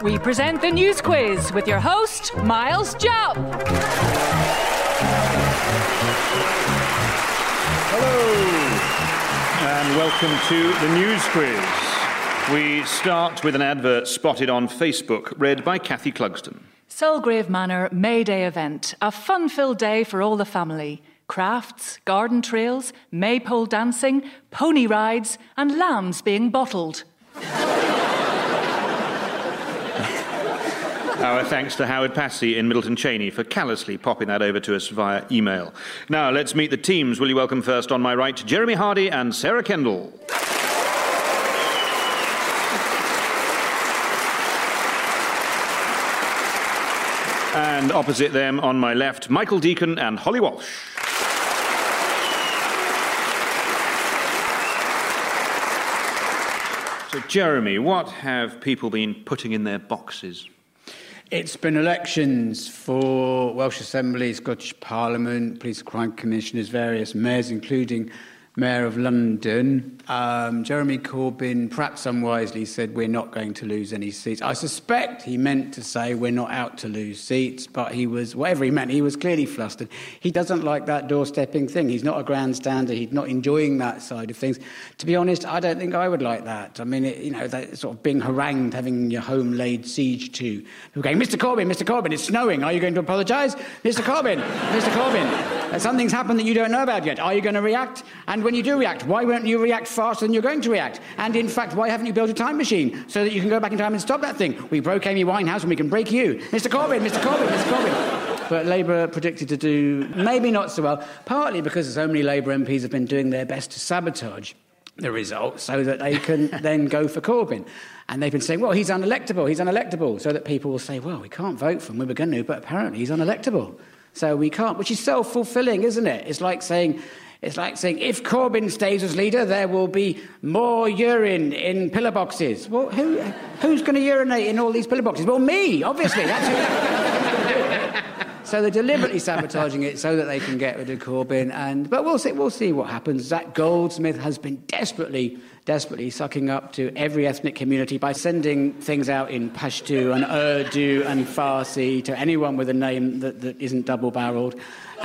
we present the News Quiz with your host, Miles Jupp. Hello, and welcome to the News Quiz. We start with an advert spotted on Facebook, read by Kathy Clugston. Sulgrave Manor May Day event, a fun-filled day for all the family. Crafts, garden trails, maypole dancing, pony rides, and lambs being bottled. Our thanks to Howard Passy in Middleton Cheney for callously popping that over to us via email. Now, let's meet the teams. Will you welcome first on my right, Jeremy Hardy and Sarah Kendall. And opposite them on my left, Michael Deacon and Holly Walsh. So, Jeremy, what have people been putting in their boxes? It's been elections for Welsh Assembly, Scottish Parliament, Police and Crime Commissioners, various mayors, including Mayor of London. Jeremy Corbyn, perhaps unwisely, said we're not going to lose any seats. I suspect he meant to say we're not out to lose seats, but he was, whatever he meant, he was clearly flustered. He doesn't like that doorstepping thing. He's not a grandstander. He's not enjoying that side of things. To be honest, I don't think I would like that. I mean, that sort of being harangued, having your home laid siege to. People going, Mr. Corbyn, it's snowing. Are you going to apologise? Mr. Corbyn, something's happened that you don't know about yet. Are you going to react? And when you do react, why won't you react faster than you're going to react? And in fact, why haven't you built a time machine so that you can go back in time and stop that thing? We broke Amy Winehouse and we can break you. Mr. Corbyn. But Labour predicted to do maybe not so well, partly because so many Labour MPs have been doing their best to sabotage the results so that they can then go for Corbyn. And they've been saying, well, he's unelectable, so that people will say, well, we can't vote for him, we were going to, but apparently he's unelectable. So we can't, which is self-fulfilling, isn't it? It's like saying, if Corbyn stays as leader, there will be more urine in pillar boxes. Well, who's going to urinate in all these pillar boxes? Well, me, obviously. That's who. So they're deliberately sabotaging it so that they can get rid of Corbyn. But we'll see what happens. Zach Goldsmith has been desperately sucking up to every ethnic community by sending things out in Pashto and Urdu and Farsi to anyone with a name that isn't double-barrelled.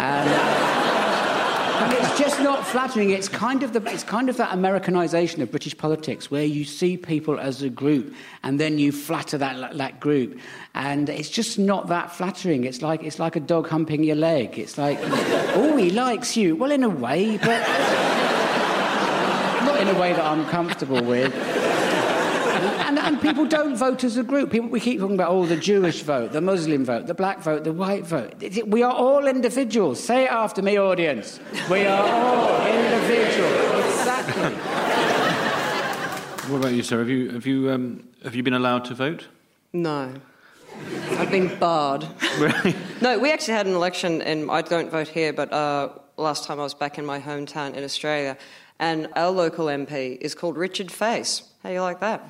And it's just not flattering. It's kind of that Americanisation of British politics where you see people as a group and then you flatter that group. And it's just not that flattering. It's like a dog humping your leg. It's like, oh, he likes you. Well, in a way, but not in a way that I'm comfortable with. And people don't vote as a group. We keep talking about, the Jewish vote, the Muslim vote, the black vote, the white vote. We are all individuals. Say it after me, audience. We are all individuals. Exactly. What about you, Sarah? Have you been allowed to vote? No. I've been barred. Right. No, we actually had an election, and I don't vote here, but last time I was back in my hometown in Australia, and our local MP is called Richard Face. How do you like that?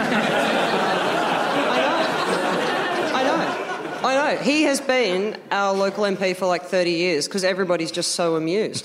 I know. He has been our local MP for like 30 years because everybody's just so amused.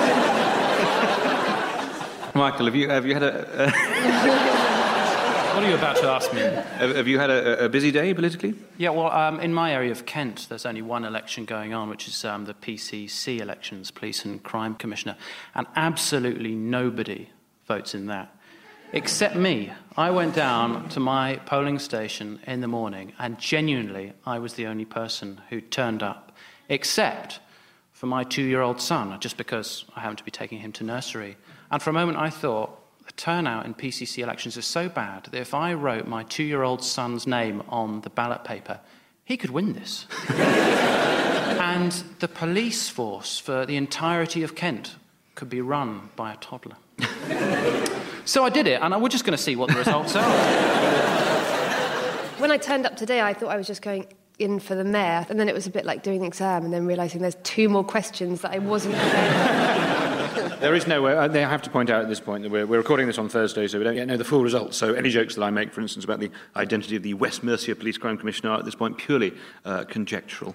Michael, have you had a... What are you about to ask me? Have you had a busy day politically? Yeah, well, in my area of Kent, there's only one election going on, which is the PCC elections, Police and Crime Commissioner, and absolutely nobody votes in that. Except me. I went down to my polling station in the morning, and genuinely, I was the only person who turned up, except for my 2-year-old son, just because I happened to be taking him to nursery. And for a moment, I thought, the turnout in PCC elections is so bad that if I wrote my 2-year-old son's name on the ballot paper, he could win this. And the police force for the entirety of Kent could be run by a toddler. So I did it, and we're just going to see what the results are. When I turned up today, I thought I was just going in for the mayor, and then it was a bit like doing the exam and then realising there's 2 more questions that I wasn't prepared. There is no way. I have to point out at this point that we're recording this on Thursday, so we don't yet know the full results. So any jokes that I make, for instance, about the identity of the West Mercia Police Crime Commissioner are at this point purely conjectural.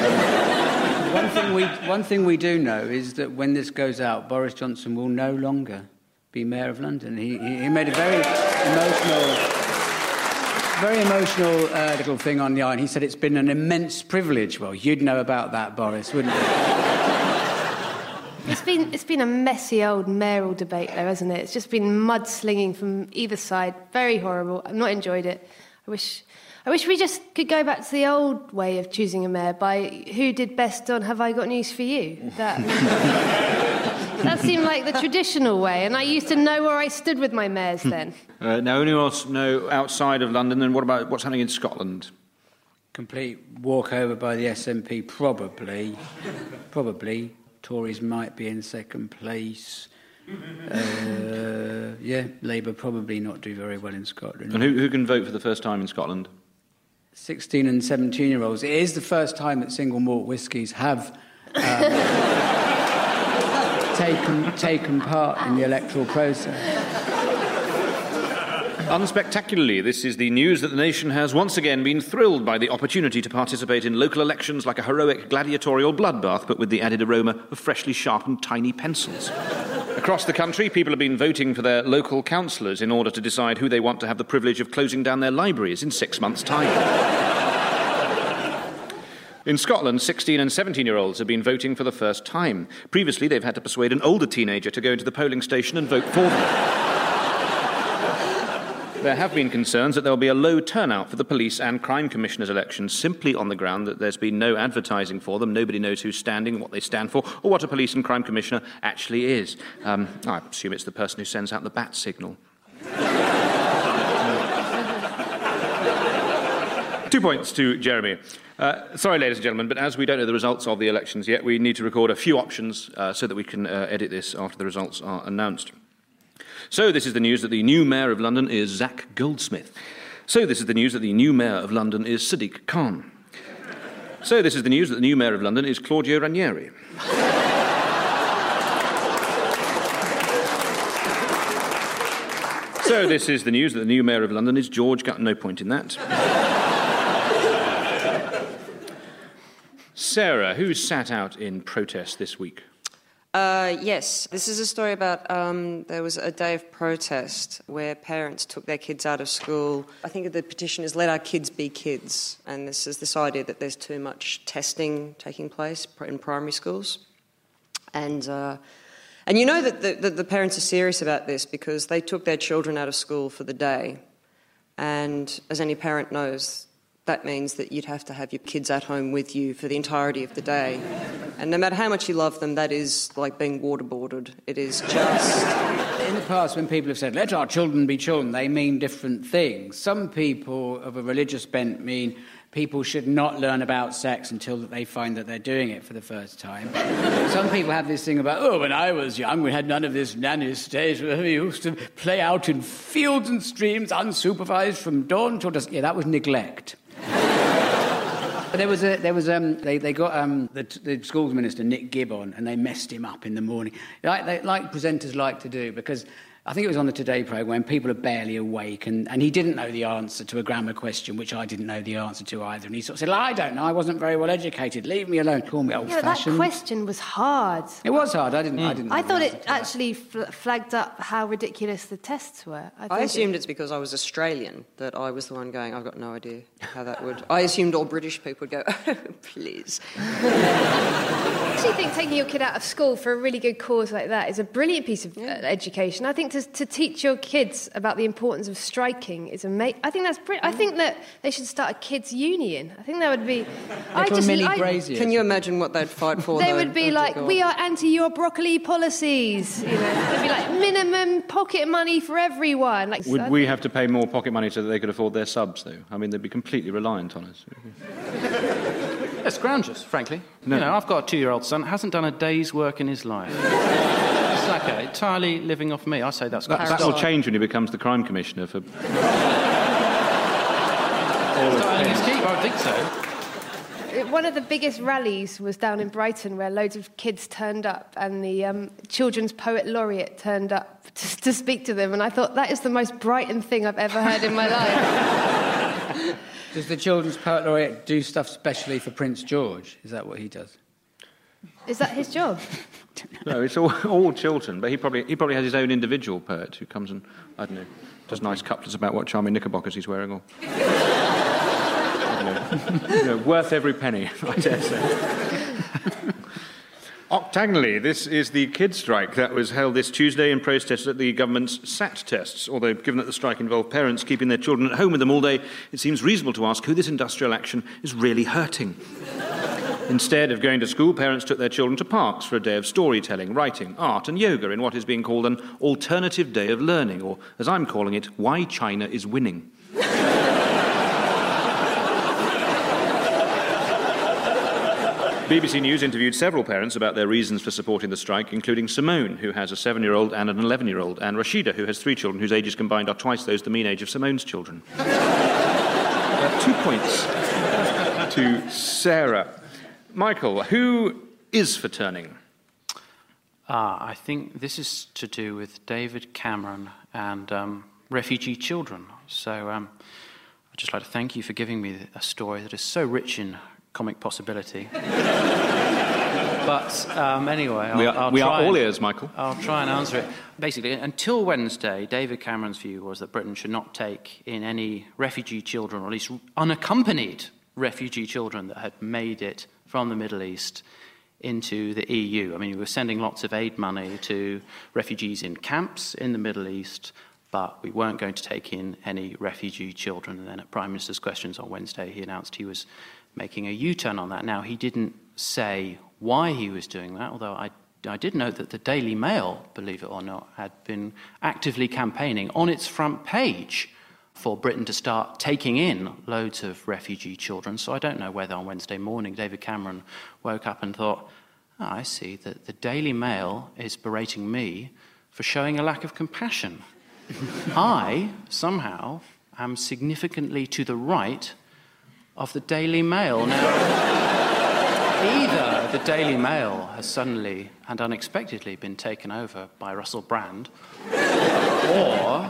One thing we do know is that when this goes out, Boris Johnson will no longer be Mayor of London. He made a very emotional... very emotional little thing on the iron. He said it's been an immense privilege. Well, you'd know about that, Boris, wouldn't you? It's been a messy old mayoral debate, though, hasn't it? It's just been mudslinging from either side. Very horrible. I've not enjoyed it. I wish we just could go back to the old way of choosing a mayor by who did best on Have I Got News for You? That seemed like the traditional way, and I used to know where I stood with my mayors then. Now, anyone else know outside of London, and what about what's happening in Scotland? Complete walkover by the SNP, probably. Tories might be in second place. Labour probably not do very well in Scotland. And who can vote for the first time in Scotland? 16 and 17-year-olds. It is the first time that single malt whiskies have taken part in the electoral process. Unspectacularly, this is the news that the nation has once again been thrilled by the opportunity to participate in local elections like a heroic gladiatorial bloodbath, but with the added aroma of freshly sharpened tiny pencils. Across the country, people have been voting for their local councillors in order to decide who they want to have the privilege of closing down their libraries in 6 months' time. In Scotland, 16 and 17-year-olds have been voting for the first time. Previously, they've had to persuade an older teenager to go into the polling station and vote for them. There have been concerns that there will be a low turnout for the Police and Crime Commissioners elections, simply on the ground that there's been no advertising for them. Nobody knows who's standing, what they stand for, or what a Police and Crime Commissioner actually is. I assume it's the person who sends out the bat signal. 2 points to Jeremy. Sorry, ladies and gentlemen, but as we don't know the results of the elections yet, we need to record a few options so that we can edit this after the results are announced. So this is the news that the new Mayor of London is Zach Goldsmith. So this is the news that the new Mayor of London is Sadiq Khan. So this is the news that the new Mayor of London is Claudio Ranieri. So this is the news that the new Mayor of London is George No point in that. Sarah, who sat out in protest this week? Yes, this is a story about there was a day of protest where parents took their kids out of school. I think the petition is Let Our Kids Be Kids, and this is this idea that there's too much testing taking place in primary schools. And you know that the parents are serious about this because they took their children out of school for the day, and as any parent knows, that means that you'd have to have your kids at home with you for the entirety of the day. And no matter how much you love them, that is like being waterboarded. It is just... In the past, when people have said, let our children be children, they mean different things. Some people of a religious bent mean people should not learn about sex until they find that they're doing it for the first time. Some people have this thing about, when I was young, we had none of this nanny state. We used to play out in fields and streams, unsupervised from dawn till dusk. Yeah, that was neglect. They got the schools minister, Nick Gibb, on, and they messed him up in the morning, like presenters like to do, because I think it was on the Today programme when people are barely awake, and he didn't know the answer to a grammar question, which I didn't know the answer to either, and he sort of said, I don't know, I wasn't very well educated, leave me alone, call me old-fashioned. That question was hard. It was hard, I didn't I thought it actually flagged up how ridiculous the tests were. I assumed it's because I was Australian that I was the one going, I've got no idea how that would... I assumed all British people would go, oh, please. I actually think taking your kid out of school for a really good cause like that is a brilliant piece of education. I think to teach your kids about the importance of striking is amazing. I think that's brilliant. I think that they should start a kids' union. I think that would be... Can you imagine what they'd fight for? They would be like, we are anti your broccoli policies. You know, they'd be like, minimum pocket money for everyone. Like, would we have to pay more pocket money so that they could afford their subs, though? I mean, they'd be completely reliant on us. It's scroungers, frankly. No. You know, I've got a 2-year-old son, hasn't done a day's work in his life. It's like entirely living off me. I say that will change when he becomes the crime commissioner for... I would think so. One of the biggest rallies was down in Brighton where loads of kids turned up and the children's poet laureate turned up to speak to them, and I thought that is the most Brighton thing I've ever heard in my life. Does the children's poet laureate do stuff specially for Prince George? Is that what he does? Is that his job? No, it's all children, but he probably has his own individual poet who comes and, I don't know, does nice couplets about what charming knickerbockers he's wearing, or... worth every penny, I dare say. Octagonally, this is the kids' strike that was held this Tuesday in protest at the government's SAT tests. Although, given that the strike involved parents keeping their children at home with them all day, it seems reasonable to ask who this industrial action is really hurting. Instead of going to school, parents took their children to parks for a day of storytelling, writing, art and yoga in what is being called an alternative day of learning, or, as I'm calling it, Why China is Winning. BBC News interviewed several parents about their reasons for supporting the strike, including Simone, who has a 7-year-old and an 11-year-old, and Rashida, who has 3 children whose ages combined are twice those the mean age of Simone's children. 2 points to Sarah. Michael, who is for turning? I think this is to do with David Cameron and refugee children. So I'd just like to thank you for giving me a story that is so rich in comic possibility. But anyway, we are all ears, Michael. I'll try and answer it. Basically, until Wednesday, David Cameron's view was that Britain should not take in any refugee children, or at least unaccompanied refugee children that had made it from the Middle East into the EU. I mean, we were sending lots of aid money to refugees in camps in the Middle East, but we weren't going to take in any refugee children. And then at Prime Minister's Questions on Wednesday, he announced he was making a U-turn on that. Now, he didn't say why he was doing that, although I did note that the Daily Mail, believe it or not, had been actively campaigning on its front page for Britain to start taking in loads of refugee children. So I don't know whether on Wednesday morning David Cameron woke up and thought, I see that the Daily Mail is berating me for showing a lack of compassion. I, somehow, am significantly to the right of the Daily Mail. Now, either the Daily Mail has suddenly and unexpectedly been taken over by Russell Brand, or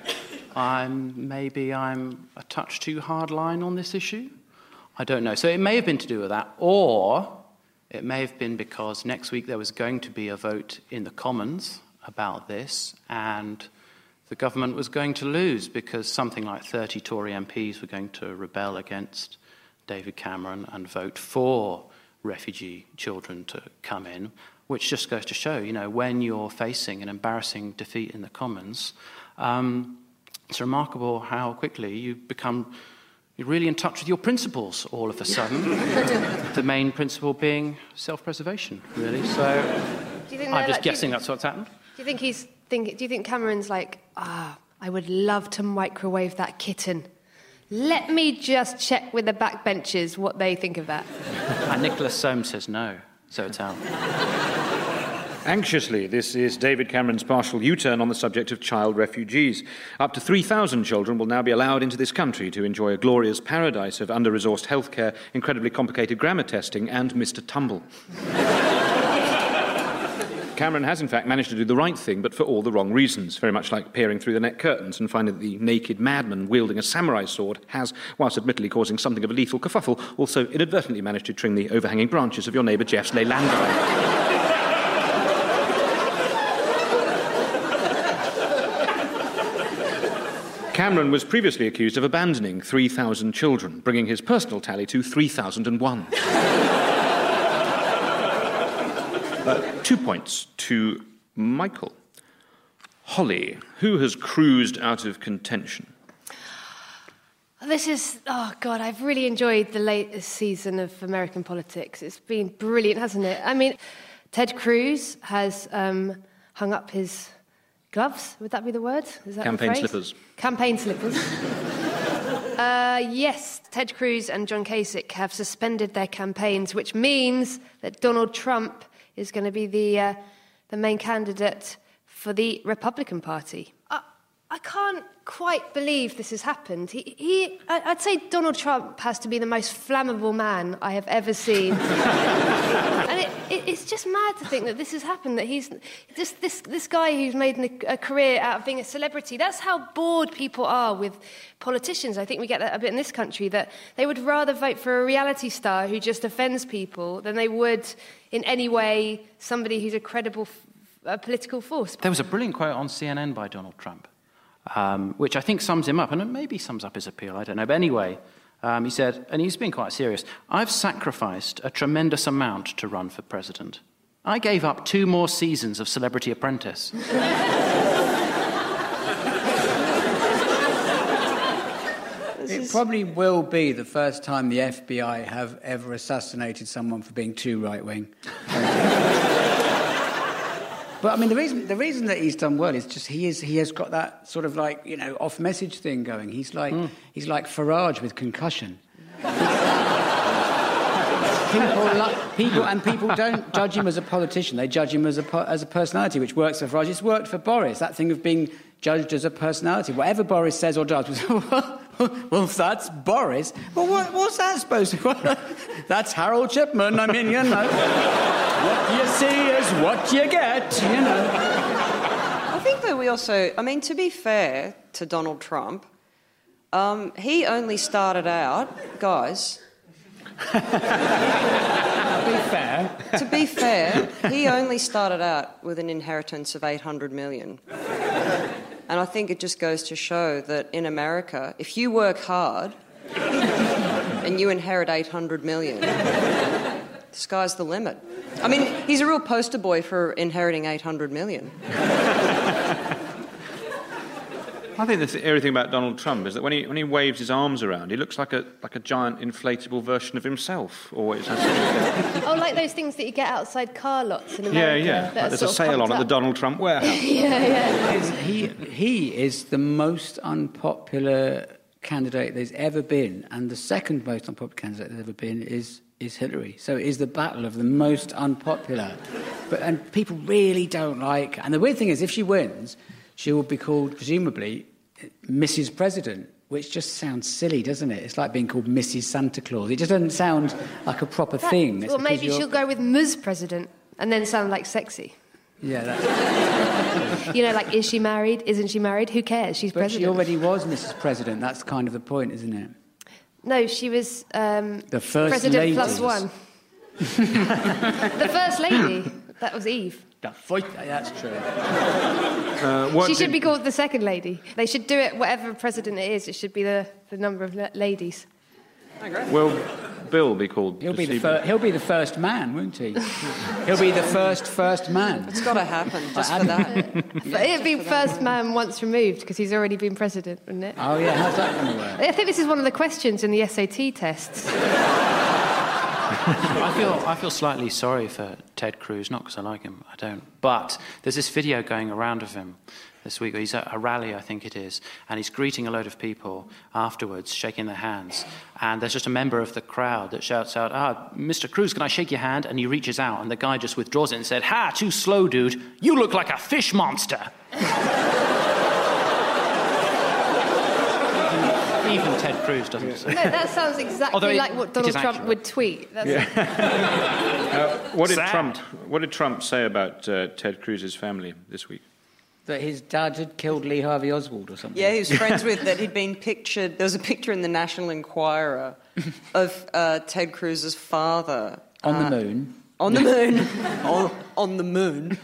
maybe I'm a touch too hardline on this issue. I don't know. So it may have been to do with that, or it may have been because next week there was going to be a vote in the Commons about this, and the government was going to lose because something like 30 Tory MPs were going to rebel against David Cameron and vote for refugee children to come in, which just goes to show, when you're facing an embarrassing defeat in the Commons, it's remarkable how quickly you're really in touch with your principles all of a sudden. The main principle being self-preservation, really. So Do you think I'm just guessing that's what's happened. Do you think Cameron's like, I would love to microwave that kitten. Let me just check with the backbenchers what they think of that. And Nicholas Soames says no, so it's out. Anxiously, this is David Cameron's partial U-turn on the subject of child refugees. Up to 3,000 children will now be allowed into this country to enjoy a glorious paradise of under-resourced healthcare, incredibly complicated grammar testing, and Mr. Tumble. Cameron has, in fact, managed to do the right thing, but for all the wrong reasons, very much like peering through the net curtains and finding that the naked madman wielding a samurai sword has, whilst admittedly causing something of a lethal kerfuffle, also inadvertently managed to trim the overhanging branches of your neighbour Jeff's Leylandii. Cameron was previously accused of abandoning 3,000 children, bringing his personal tally to 3,001. 2 points to Michael. Holly, who has cruised out of contention? I've really enjoyed the latest season of American politics. It's been brilliant, hasn't it? I mean, Ted Cruz has hung up his gloves, would that be the word? Is that Campaign slippers. Campaign slippers. Yes, Ted Cruz and John Kasich have suspended their campaigns, which means that Donald Trump is going to be the main candidate for the Republican Party. I can't quite believe this has happened. I'd say Donald Trump has to be the most flammable man I have ever seen. And it's just mad to think that this has happened, that he's just this guy who's made a career out of being a celebrity. That's how bored people are with politicians. I think we get that a bit in this country, that they would rather vote for a reality star who just offends people than they would in any way somebody who's a credible political force. There was a brilliant quote on CNN by Donald Trump, which I think sums him up, and it maybe sums up his appeal, I don't know. But anyway, he said, and he's been quite serious, "I've sacrificed a tremendous amount to run for president. I gave up 2 more seasons of Celebrity Apprentice." It probably will be the first time the FBI have ever assassinated someone for being too right-wing. But I mean, the reason that he's done well is just he has got that sort of like, you know, off-message thing going. He's like Farage with concussion. People don't judge him as a politician. They judge him as a personality, which works for Farage. It's worked for Boris. That thing of being judged as a personality. Whatever Boris says or does, well, that's Boris. Well, what's that supposed to? That's Harold Chipman. I mean, you know, what you see is what you get. You know. I think that we also, I mean, to be fair to Donald Trump, he only started out, guys. To be fair, he only started out with an inheritance of $800 million. And I think it just goes to show that in America, if you work hard and you inherit $800 million, the sky's the limit. I mean, he's a real poster boy for inheriting $800 million. I think the scary thing about Donald Trump is that when he waves his arms around, he looks like a giant inflatable version of himself. Always has. Oh, like those things that you get outside car lots in America. Yeah. Like there's a sale on at the Donald Trump warehouse. Yeah. He is the most unpopular candidate there's ever been, and the second most unpopular candidate there's ever been is Hillary. So it is the battle of the most unpopular. And people really don't like... And the weird thing is, if she wins, she will be called, presumably, Mrs. President, which just sounds silly, doesn't it? It's like being called Mrs. Santa Claus. It just doesn't sound like a proper thing. Well, maybe she'll go with Ms. President and then sound like sexy. Yeah, that's... You know, like, is she married? Isn't she married? Who cares? She's president. But she already was Mrs. President. That's kind of the point, isn't it? No, she was the first President lady. plus one. The First Lady. That was Eve. That's true. She should be called the Second Lady. They should do it, whatever president it is, it should be the number of ladies. Will Bill be called... He'll be the first man, won't he? He'll be the first man. It's got to happen, just for that. But it'd be first man once removed, because he's already been president, wouldn't it? Oh, yeah, how's that going to work? I think this is one of the questions in the SAT tests. I feel slightly sorry for Ted Cruz, not because I like him, I don't. But there's this video going around of him this week. He's at a rally, I think it is, and he's greeting a load of people afterwards, shaking their hands. And there's just a member of the crowd that shouts out, Mr. Cruz, can I shake your hand? And he reaches out, and the guy just withdraws it and said, "Ha, too slow, dude. You look like a fish monster." Even Ted Cruz doesn't say. No, that sounds exactly like what Donald Trump would tweet. What did Trump say about Ted Cruz's family this week? That his dad had killed Lee Harvey Oswald or something. Yeah, he was friends with that. He'd been pictured... There was a picture in the National Enquirer of Ted Cruz's father. On the moon. On the moon. on the moon.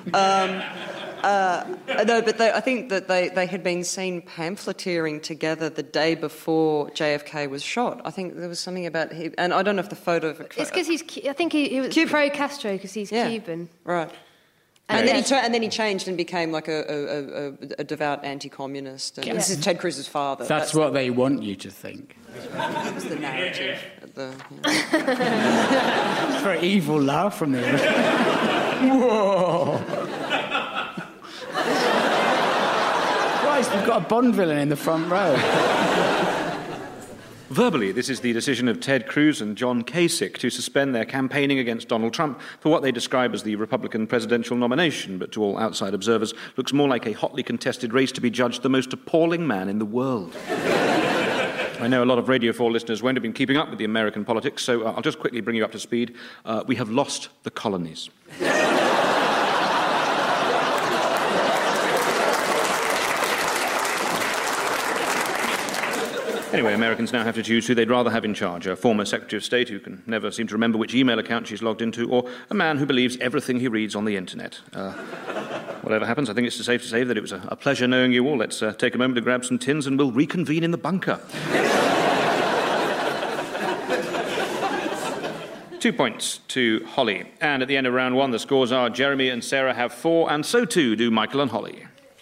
No, but I think that they had been seen pamphleteering together the day before JFK was shot. I think there was something about him... And I don't know if the photo... It's because I think he was pro-Castro because he's Cuban. Right. And then he changed and became like a devout anti-communist. And this is Ted Cruz's father. That's what they want you to think. That was the narrative. It's a very evil laugh from the other. Whoa! Christ, we've got a Bond villain in the front row. Verbally, this is the decision of Ted Cruz and John Kasich to suspend their campaigning against Donald Trump for what they describe as the Republican presidential nomination, but to all outside observers looks more like a hotly contested race to be judged the most appalling man in the world. I know a lot of Radio 4 listeners won't have been keeping up with the American politics, so I'll just quickly bring you up to speed. We have lost the colonies. Anyway, Americans now have to choose who they'd rather have in charge, a former Secretary of State who can never seem to remember which email account she's logged into, or a man who believes everything he reads on the internet. Whatever happens, I think it's safe to say that it was a pleasure knowing you all. Let's take a moment to grab some tins and we'll reconvene in the bunker. 2 points to Holly. And at the end of round 1, the scores are Jeremy and Sarah have 4, and so too do Michael and Holly.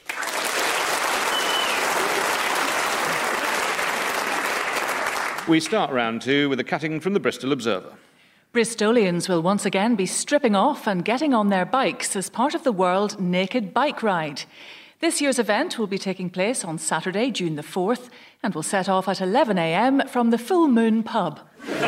We start round 2 with a cutting from the Bristol Observer. Bristolians will once again be stripping off and getting on their bikes as part of the World Naked Bike Ride. This year's event will be taking place on Saturday, June the 4th, and will set off at 11 a.m. from the Full Moon pub.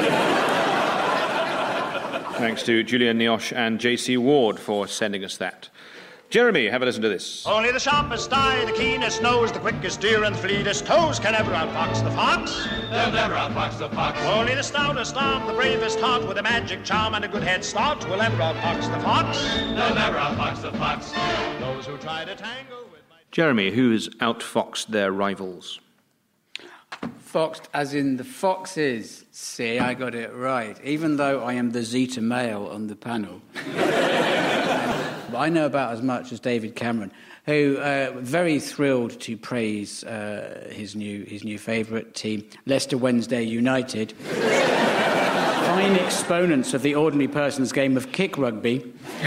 Thanks to Julian Niosh and JC Ward for sending us that. Jeremy, have a listen to this. Only the sharpest eye, the keenest nose, the quickest ear and fleetest toes can ever outfox the fox. They'll never outfox the fox. Only the stoutest arm, the bravest heart, with a magic charm and a good head start will ever outfox the fox. They'll never outfox the fox. Those who try to tangle with my... Jeremy, who has outfoxed their rivals? Foxed as in the foxes. See, I got it right. Even though I am the Zeta male on the panel. But I know about as much as David Cameron, who very thrilled to praise his new favourite team, Leicester Wednesday United. Fine exponents of the ordinary person's game of kick rugby.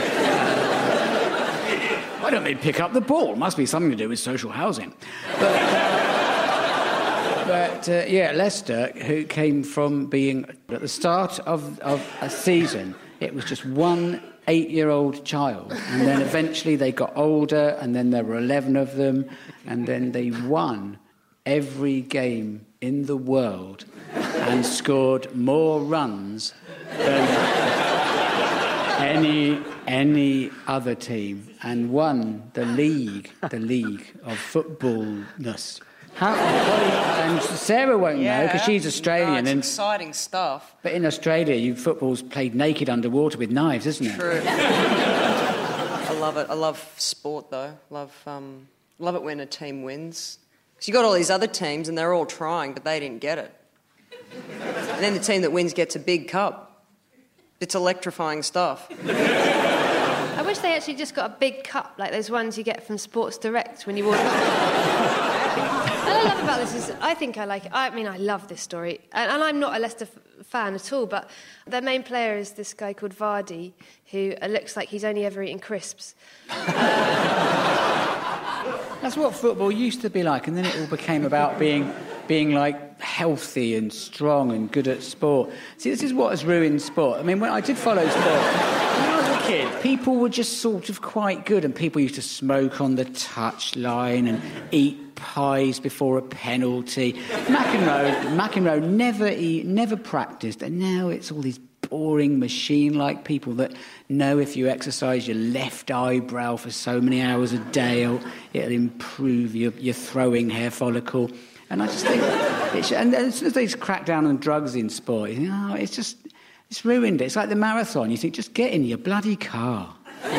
Why don't they pick up the ball? Must be something to do with social housing. But Leicester, who came from being, at the start of a season, it was just one 8-year-old child, and then eventually they got older, and then there were 11 of them, and then they won every game in the world and scored more runs than any other team, and won the league of footballness. And Sarah won't know because she's Australian. It's exciting stuff. But in Australia, football's played naked underwater with knives, isn't it? True. I love it. I love sport, though. Love it when a team wins. Because you got all these other teams and they're all trying, but they didn't get it. And then the team that wins gets a big cup. It's electrifying stuff. I wish they actually just got a big cup, like those ones you get from Sports Direct when you walk up. What I love about this is, I think I like it. I mean, I love this story. And I'm not a Leicester fan at all, but their main player is this guy called Vardy, who looks like he's only ever eaten crisps. That's what football used to be like, and then it all became about being like healthy and strong and good at sport. See, this is what has ruined sport. I mean, when I did follow sport, when I was a kid, people were just sort of quite good, and people used to smoke on the touchline and eat pies before a penalty. McEnroe never practiced, and now it's all these boring machine-like people that know if you exercise your left eyebrow for so many hours a day, it'll improve your throwing hair follicle. And I just think, and as soon as they crack down on drugs in sport, you know, it's ruined it. It's like the marathon. You think, just get in your bloody car.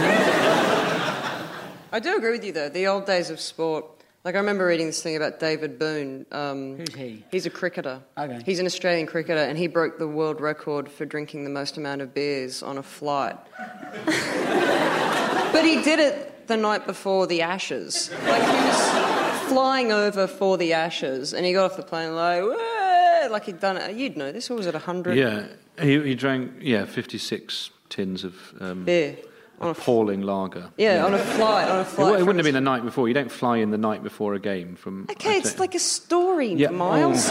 I do agree with you, though. The old days of sport. Like, I remember reading this thing about David Boone. Who's he? He's a cricketer. Okay. He's an Australian cricketer, and he broke the world record for drinking the most amount of beers on a flight. But he did it the night before the Ashes. Like, he was flying over for the Ashes, and he got off the plane like he'd done it. You'd know this. What was it, 100? Yeah, he drank 56 tins of beer. Appalling lager. Yeah, on a flight. It wouldn't have been the night before. You don't fly in the night before a game from... Okay, it's like a story, Miles.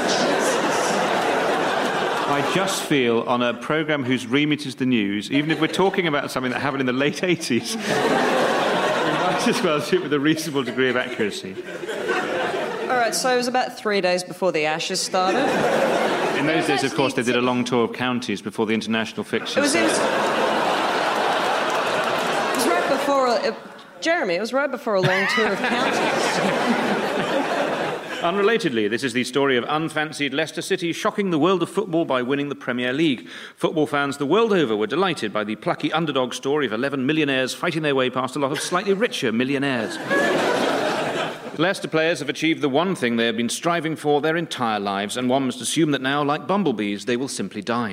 I just feel, on a programme whose remit is the news, even if we're talking about something that happened in the late 80s, we might as well do it with a reasonable degree of accuracy. All right, so it was about 3 days before the Ashes started. In those days, of course, they did a long tour of counties before the international fixtures. Jeremy, it was right before a long tour of counties. Unrelatedly, this is the story of unfancied Leicester City shocking the world of football by winning the Premier League. Football fans the world over were delighted by the plucky underdog story of 11 millionaires fighting their way past a lot of slightly richer millionaires. Leicester players have achieved the one thing they have been striving for their entire lives, and one must assume that now, like bumblebees, they will simply die.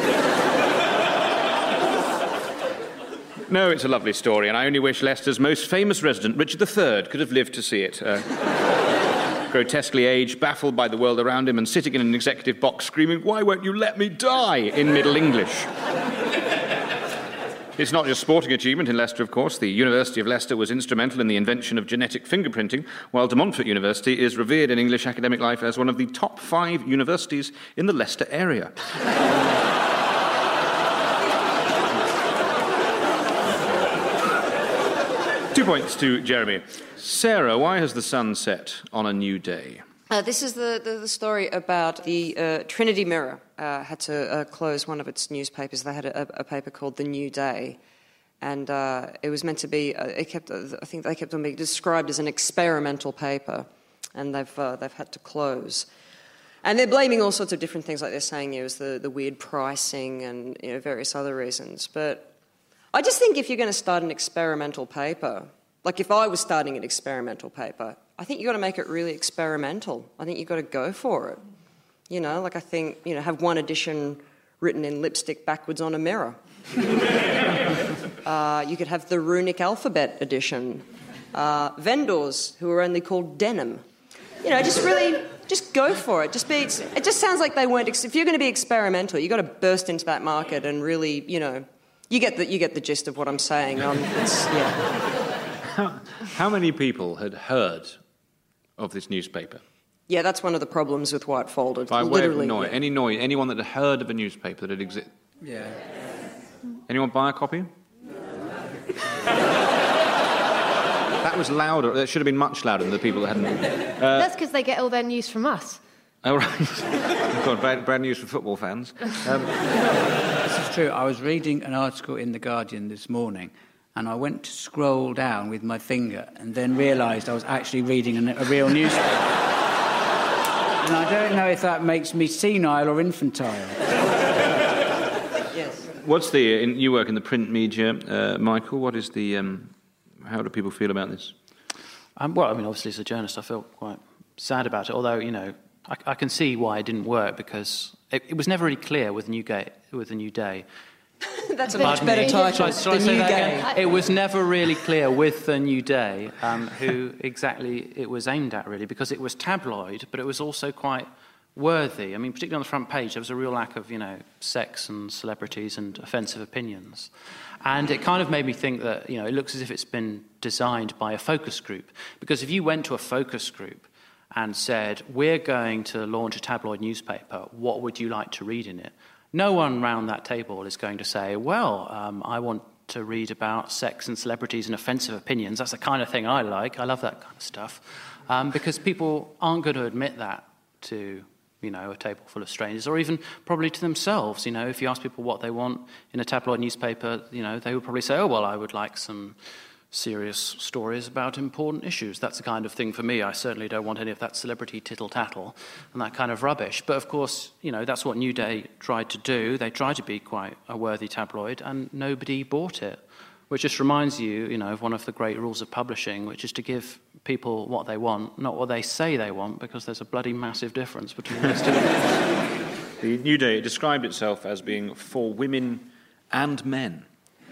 No, it's a lovely story, and I only wish Leicester's most famous resident, Richard III, could have lived to see it. Grotesquely aged, baffled by the world around him, and sitting in an executive box screaming, "Why won't you let me die?" in Middle English. It's not just sporting achievement in Leicester, of course. The University of Leicester was instrumental in the invention of genetic fingerprinting, while De Montfort University is revered in English academic life as one of the top 5 universities in the Leicester area. 2 points to Jeremy. Sarah, why has the sun set on a new day? This is the story about the Trinity Mirror had to close one of its newspapers. They had a paper called The New Day, and it was meant to be. I think they kept on being described as an experimental paper, and they've had to close. And they're blaming all sorts of different things, like they're saying it was the weird pricing and various other reasons. But I just think if you're going to start an experimental paper, like if I was starting an experimental paper, I think you've got to make it really experimental. I think you've got to go for it. I think, have one edition written in lipstick backwards on a mirror. You could have the runic alphabet edition. Vendors who are only called denim. Just go for it. It just sounds like they weren't. If you're going to be experimental, you've got to burst into that market and really, you get the gist of what I'm saying. How many people had heard of this newspaper? Yeah, that's one of the problems with White Folded. By way of noise, anyone that had heard of a newspaper that had existed? Yeah. Anyone buy a copy? That was louder. That should have been much louder than the people that hadn't. That's because they get all their news from us. Oh, right. God, bad news for football fans. This is true. I was reading an article in The Guardian this morning, and I went to scroll down with my finger and then realised I was actually reading a real newspaper. And I don't know if that makes me senile or infantile. Yes. You work in the print media, Michael. What is the... how do people feel about this? Obviously as a journalist I feel quite sad about it, although, I can see why it didn't work, because it was never really clear with the New Day. That's a much better title. Shall I say that again? It was never really clear with the New Day who exactly it was aimed at, really, because it was tabloid, but it was also quite worthy. I mean, particularly on the front page, there was a real lack of, sex and celebrities and offensive opinions. And it kind of made me think that, it looks as if it's been designed by a focus group. Because if you went to a focus group and said, we're going to launch a tabloid newspaper, what would you like to read in it? No one round that table is going to say, I want to read about sex and celebrities and offensive opinions. That's the kind of thing I like. I love that kind of stuff. Because people aren't going to admit that to, a table full of strangers, or even probably to themselves. If you ask people what they want in a tabloid newspaper, they would probably say, I would like some serious stories about important issues. That's the kind of thing for me. I certainly don't want any of that celebrity tittle-tattle and that kind of rubbish. But of course, that's what New Day tried to do. They tried to be quite a worthy tabloid, and nobody bought it. Which just reminds you, of one of the great rules of publishing, which is to give people what they want, not what they say they want, because there's a bloody massive difference between those two. The New Day described itself as being for women and men.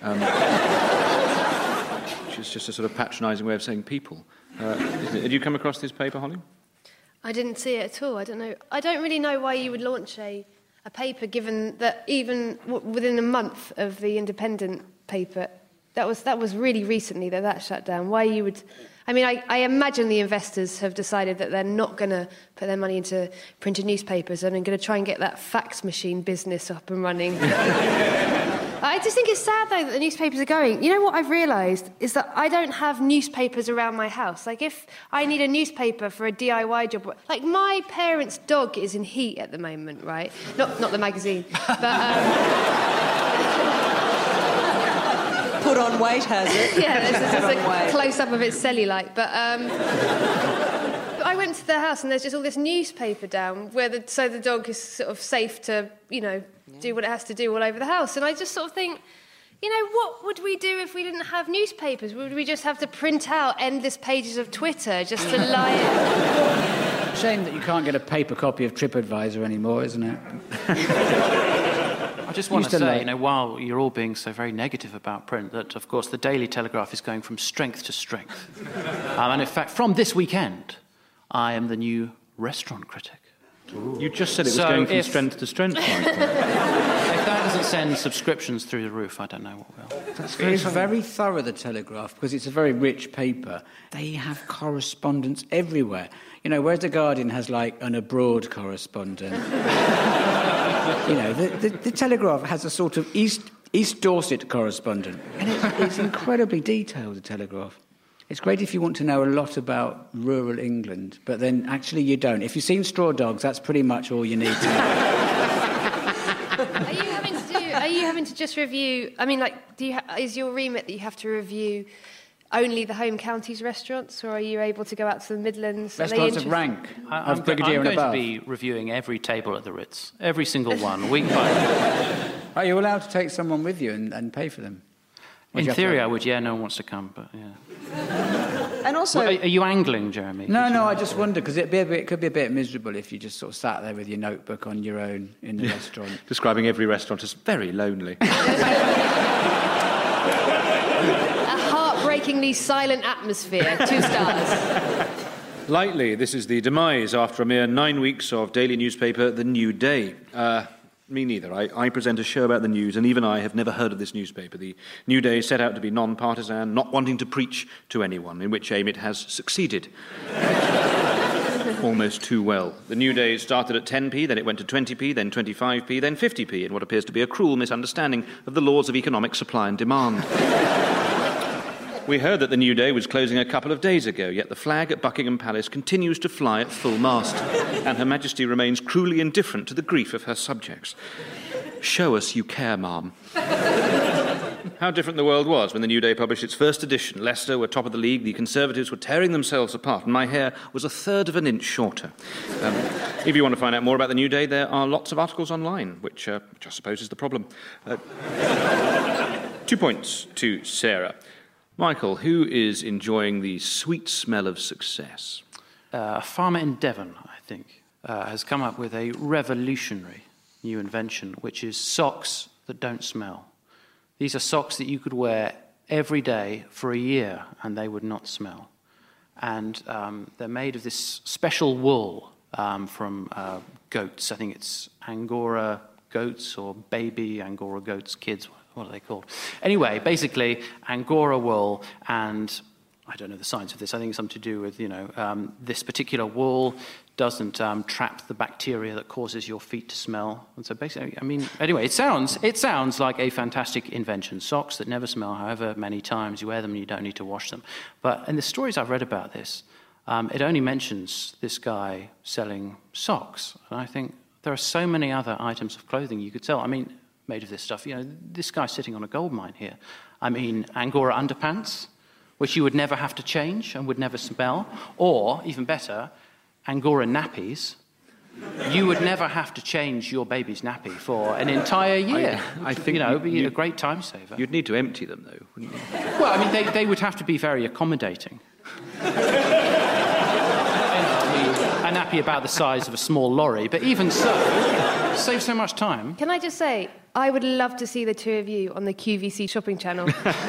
Which is just a sort of patronising way of saying people. Did you come across this paper, Holly? I didn't see it at all. I don't know. I don't really know why you would launch a paper, given that even within a month of the Independent paper, that was really recently that shut down. Why you would... I imagine the investors have decided that they're not going to put their money into printed newspapers and are going to try and get that fax machine business up and running. I just think it's sad, though, that the newspapers are going. You know what I've realised is that I don't have newspapers around my house. Like, if I need a newspaper for a DIY job... Like, my parents' dog is in heat at the moment, right? Not the magazine, but... Put on weight, has it? Yeah, this is a close-up of its cellulite. But I I went to their house and there's just all this newspaper down so the dog is sort of safe to, do what it has to do all over the house. And I just sort of think, what would we do if we didn't have newspapers? Would we just have to print out endless pages of Twitter just to lie in? Shame that you can't get a paper copy of TripAdvisor anymore, isn't it? I just want to say, while you're all being so very negative about print, that, of course, the Daily Telegraph is going from strength to strength. And, in fact, from this weekend, I am the new restaurant critic. Ooh. You just said it was going from strength to strength, Michael. If that doesn't send subscriptions through the roof, I don't know what will. It's very thorough, the Telegraph, because it's a very rich paper. They have correspondence everywhere. Whereas the Guardian has, an abroad correspondent. The Telegraph has a sort of East Dorset correspondent. And it's incredibly detailed, the Telegraph. It's great if you want to know a lot about rural England, but then actually you don't. If you've seen Straw Dogs, that's pretty much all you need to know. Are you having to just review... is your remit that you have to review only the home counties restaurants, or are you able to go out to the Midlands? Restaurants of rank, I'm going to be reviewing every table at the Ritz, every single one, week by week. Are you allowed to take someone with you and pay for them? In theory, I would, no one wants to come, but yeah. And also... Are you angling, Jeremy? No, I just wondered, because it could be a bit miserable if you just sort of sat there with your notebook on your own in the restaurant. Describing every restaurant as very lonely. A heartbreakingly silent atmosphere, 2 stars. Lightly, this is the demise after a mere 9 weeks of daily newspaper, The New Day. Me neither. I present a show about the news, and even I have never heard of this newspaper. The New Day set out to be non-partisan, not wanting to preach to anyone, in which aim it has succeeded. Almost too well. The New Day started at 10p, then it went to 20p, then 25p, then 50p, in what appears to be a cruel misunderstanding of the laws of economic supply and demand. We heard that the New Day was closing a couple of days ago, yet the flag at Buckingham Palace continues to fly at full mast, and Her Majesty remains cruelly indifferent to the grief of her subjects. Show us you care, ma'am. How different the world was when the New Day published its first edition. Leicester were top of the league, the Conservatives were tearing themselves apart, and my hair was 1/3 of an inch shorter. If you want to find out more about the New Day, there are lots of articles online, which I suppose is the problem. 2 points to Sarah. Michael, who is enjoying the sweet smell of success? A farmer in Devon, I think, has come up with a revolutionary new invention, which is socks that don't smell. These are socks that you could wear every day for a year and they would not smell. And they're made of this special wool from goats. I think it's Angora goats or baby Angora goats, kids. What are they called? Anyway, basically, Angora wool, and I don't know the science of this. I think it's something to do with, this particular wool doesn't trap the bacteria that causes your feet to smell. And so basically, anyway, it sounds like a fantastic invention. Socks that never smell, however many times you wear them and you don't need to wash them. But in the stories I've read about this, it only mentions this guy selling socks. And I think there are so many other items of clothing you could sell. Made of this stuff. This guy's sitting on a gold mine here. Angora underpants, which you would never have to change and would never smell. Or, even better, Angora nappies. You would never have to change your baby's nappy for an entire year. I think it would be a great time saver. You'd need to empty them, though, wouldn't you? Well, they would have to be very accommodating. A nappy about the size of a small lorry, but even so, saves so much time. Can I just say, I would love to see the two of you on the QVC shopping channel.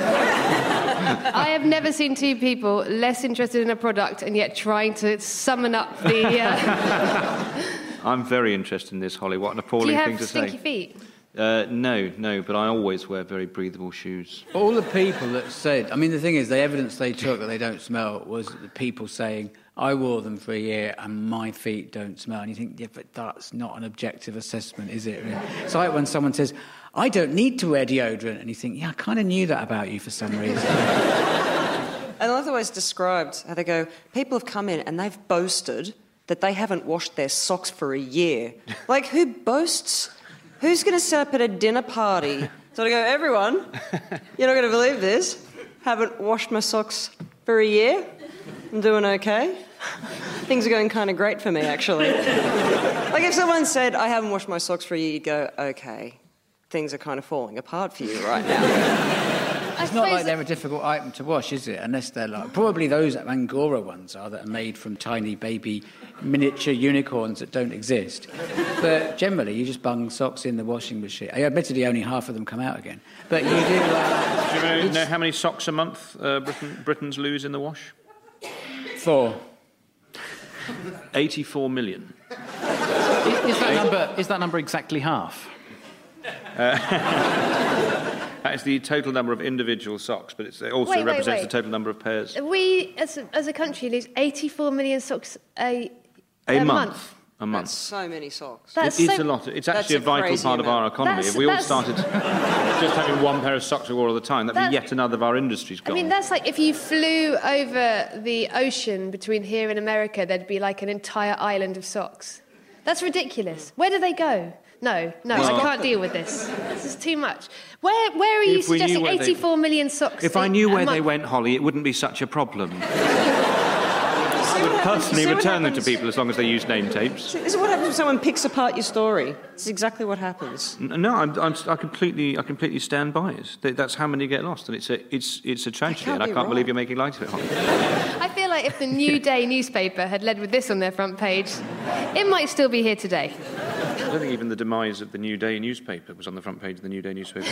I have never seen two people less interested in a product and yet trying to summon up the... I'm very interested in this, Holly. What an appalling thing to say. Do you have stinky feet? No, but I always wear very breathable shoes. All the people that said... the thing is, the evidence they took that they don't smell was the people saying, I wore them for a year and my feet don't smell. And you think, yeah, but that's not an objective assessment, is it? It's like when someone says, I don't need to wear deodorant. And you think, yeah, I kind of knew that about you for some reason. I love the way it's described, how they go, people have come in and they've boasted that they haven't washed their socks for a year. Like, who boasts? Who's going to set up at a dinner party? So I go, everyone, you're not going to believe this. Haven't washed my socks for a year. I'm doing okay. things are going kind of great for me, actually. Like if someone said, I haven't washed my socks for a year, you'd go, OK, things are kind of falling apart for you right now. It's not like they're a difficult item to wash, is it? Unless they're like... Probably those Angora ones are that are made from tiny baby miniature unicorns that don't exist. But generally, you just bung socks in the washing machine. Admittedly, only half of them come out again. But you do... Do you know how many socks a month Britons lose in the wash? 4. 84 million. Is that number exactly half? That is the total number of individual socks, but it also represents the total number of pairs. We, as a country, lose 84 million socks a month. A month. That's so many socks. It's a lot. It's actually a vital part of our economy. If we all started just having one pair of socks we wore all the time, that'd be yet another of our industries gone. I mean, that's like if you flew over the ocean between here and America, there'd be like an entire island of socks. That's ridiculous. Where do they go? No, I can't deal with this. This is too much. Where are you suggesting 84 million socks? If I knew where they went, Holly, it wouldn't be such a problem. I would personally return them to people as long as they use name tapes. This is what happens when someone picks apart your story. This is exactly what happens. No, I completely stand by it. That's how many get lost, and it's a tragedy, and I can't believe you're making light of it, Holly. I feel like if the New Day newspaper had led with this on their front page, it might still be here today. I don't think even the demise of the New Day newspaper was on the front page of the New Day newspaper.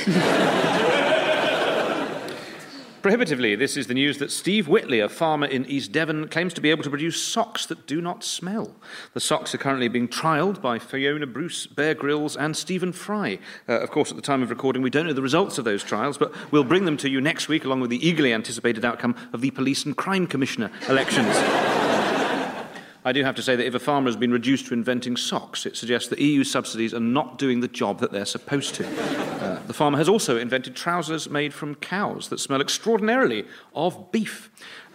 Prohibitively, this is the news that Steve Whitley, a farmer in East Devon, claims to be able to produce socks that do not smell. The socks are currently being trialled by Fiona Bruce, Bear Grylls and Stephen Fry. Of course, at the time of recording, we don't know the results of those trials, but we'll bring them to you next week, along with the eagerly anticipated outcome of the Police and Crime Commissioner elections. I do have to say that if a farmer has been reduced to inventing socks, it suggests that EU subsidies are not doing the job that they're supposed to. The farmer has also invented trousers made from cows that smell extraordinarily of beef.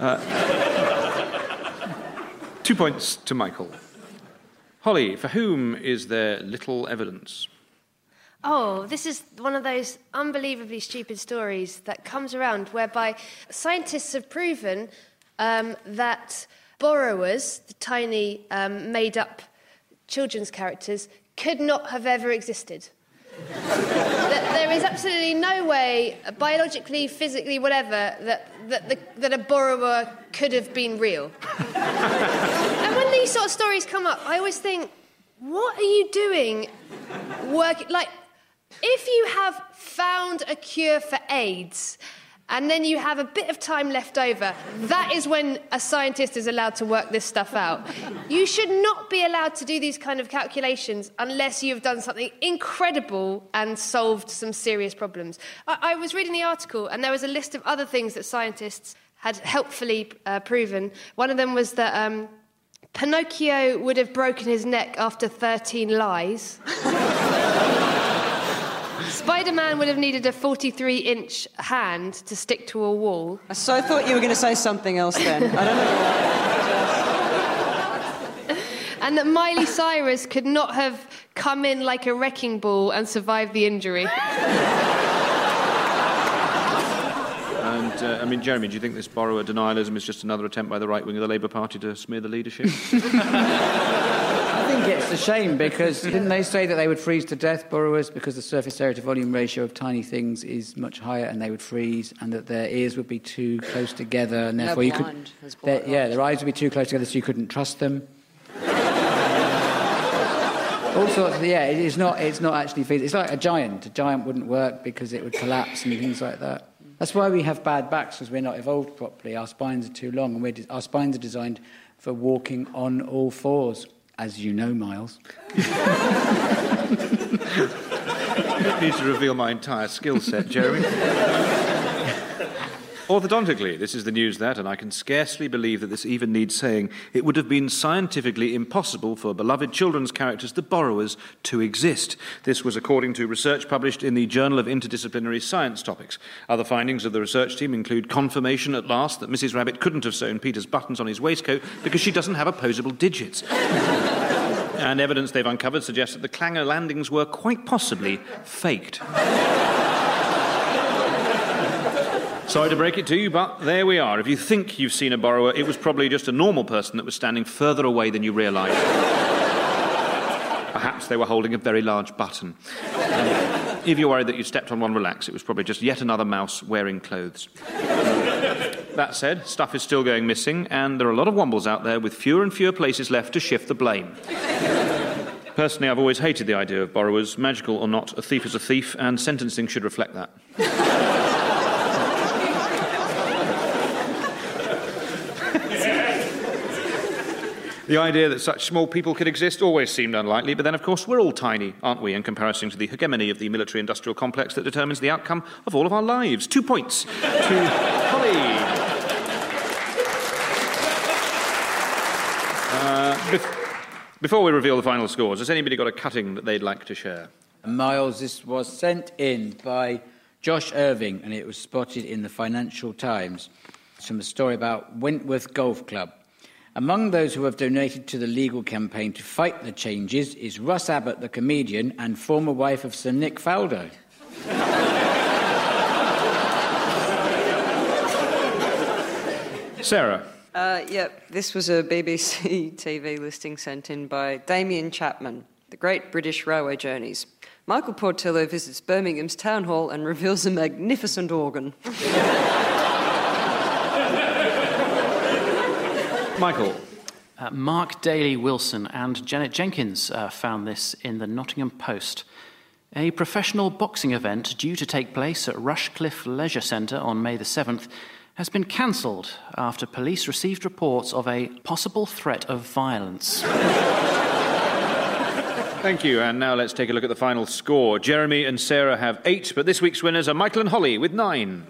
2 points to Michael. Holly, for whom is there little evidence? Oh, this is one of those unbelievably stupid stories that comes around whereby scientists have proven that borrowers, the tiny made-up children's characters, could not have ever existed. There is absolutely no way, biologically, physically, whatever, that a borrower could have been real. And when these sort of stories come up, I always think, what are you doing working... Like, if you have found a cure for AIDS... and then you have a bit of time left over, that is when a scientist is allowed to work this stuff out. You should not be allowed to do these kind of calculations unless you've done something incredible and solved some serious problems. I was reading the article, and there was a list of other things that scientists had helpfully proven. One of them was that Pinocchio would have broken his neck after 13 lies. Spider-Man would have needed a 43-inch hand to stick to a wall. I so thought you were going to say something else then. I don't know. And that Miley Cyrus could not have come in like a wrecking ball and survived the injury. And, Jeremy, do you think this borrower denialism is just another attempt by the right wing of the Labour Party to smear the leadership? I think it's a shame because didn't they say that they would freeze to death, borrowers, because the surface area to volume ratio of tiny things is much higher and they would freeze, and that their ears would be too close together and therefore their eyes would be too close together so you couldn't trust them. All sorts of, it's not actually feasible. It's like a giant. A giant wouldn't work because it would collapse and things like that. That's why we have bad backs, because we're not evolved properly. Our spines are too long, and our spines are designed for walking on all fours, as you know, Miles. It needs to reveal my entire skill set, Jeremy. Orthodontically, this is the news that, and I can scarcely believe that this even needs saying, it would have been scientifically impossible for beloved children's characters, the borrowers, to exist. This was according to research published in the Journal of Interdisciplinary Science Topics. Other findings of the research team include confirmation at last that Mrs. Rabbit couldn't have sewn Peter's buttons on his waistcoat because she doesn't have opposable digits. And evidence they've uncovered suggests that the clanger landings were quite possibly faked. Sorry to break it to you, but there we are. If you think you've seen a borrower, it was probably just a normal person that was standing further away than you realised. Perhaps they were holding a very large button. If you're worried that you stepped on one, relax. It was probably just yet another mouse wearing clothes. That said, stuff is still going missing, and there are a lot of wombles out there with fewer and fewer places left to shift the blame. Personally, I've always hated the idea of borrowers. Magical or not, a thief is a thief, and sentencing should reflect that. The idea that such small people could exist always seemed unlikely, but then, of course, we're all tiny, aren't we, in comparison to the hegemony of the military-industrial complex that determines the outcome of all of our lives. 2 points to Holly. Before we reveal the final scores, has anybody got a cutting that they'd like to share? Miles, this was sent in by Josh Irving, and it was spotted in the Financial Times. It's from a story about Wentworth Golf Club. Among those who have donated to the legal campaign to fight the changes is Russ Abbott, the comedian, and former wife of Sir Nick Faldo. Sarah. This was a BBC TV listing sent in by Damien Chapman, The Great British Railway Journeys. Michael Portillo visits Birmingham's Town Hall and reveals a magnificent organ. Michael. Mark Daly Wilson and Janet Jenkins found this in the Nottingham Post. A professional boxing event due to take place at Rushcliffe Leisure Centre on May the 7th has been cancelled after police received reports of a possible threat of violence. Thank you, and now let's take a look at the final score. Jeremy and Sarah have 8, but this week's winners are Michael and Holly with 9.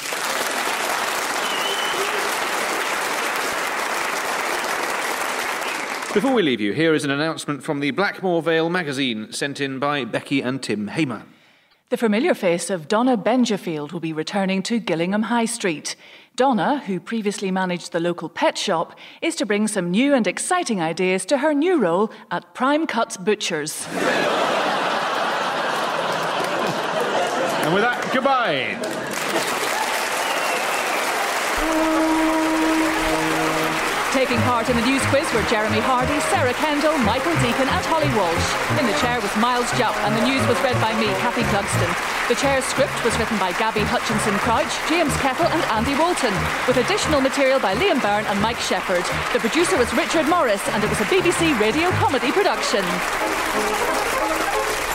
Before we leave you, here is an announcement from the Blackmore Vale magazine sent in by Becky and Tim Hayman. The familiar face of Donna Benjafield will be returning to Gillingham High Street. Donna, who previously managed the local pet shop, is to bring some new and exciting ideas to her new role at Prime Cuts Butchers. And with that, goodbye. Taking part in the news quiz were Jeremy Hardy, Sarah Kendall, Michael Deacon and Holly Walsh. In the chair was Miles Jupp and the news was read by me, Cathy Clugston. The chair's script was written by Gabby Hutchinson-Crouch, James Kettle and Andy Walton, with additional material by Liam Byrne and Mike Shepherd. The producer was Richard Morris and it was a BBC Radio Comedy production.